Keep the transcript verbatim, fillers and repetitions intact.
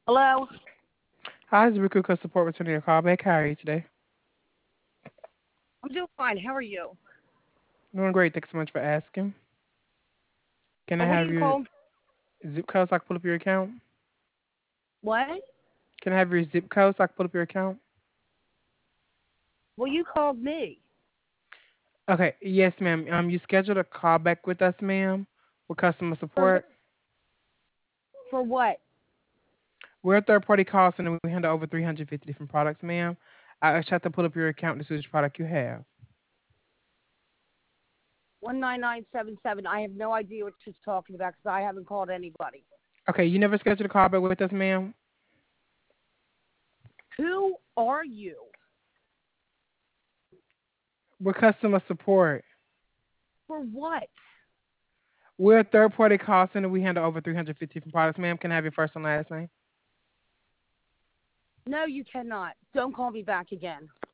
Hello? Hi, this is Recruit Support returning your call back. How are you today? I'm doing fine. How are you? Doing great. Thanks so much for asking. Can I Uh, what are have you your called? zip code so I can pull up your account? What? Can I have your zip code so I can pull up your account? Well, you called me. Okay, yes, ma'am. Um, you scheduled a call back with us, ma'am, with customer For support. for what? We're a third-party call center. We handle over three hundred fifty different products, ma'am. I just have to pull up your account to see which product you have. one nine nine seven seven. I have no idea what you're talking about because I haven't called anybody. Okay, you never scheduled a call back with us, ma'am. Who are you? We're customer support. For what? We're a third-party call center. We handle over three hundred fifty different products, ma'am. Can I have your first and last name? No, you cannot. Don't call me back again.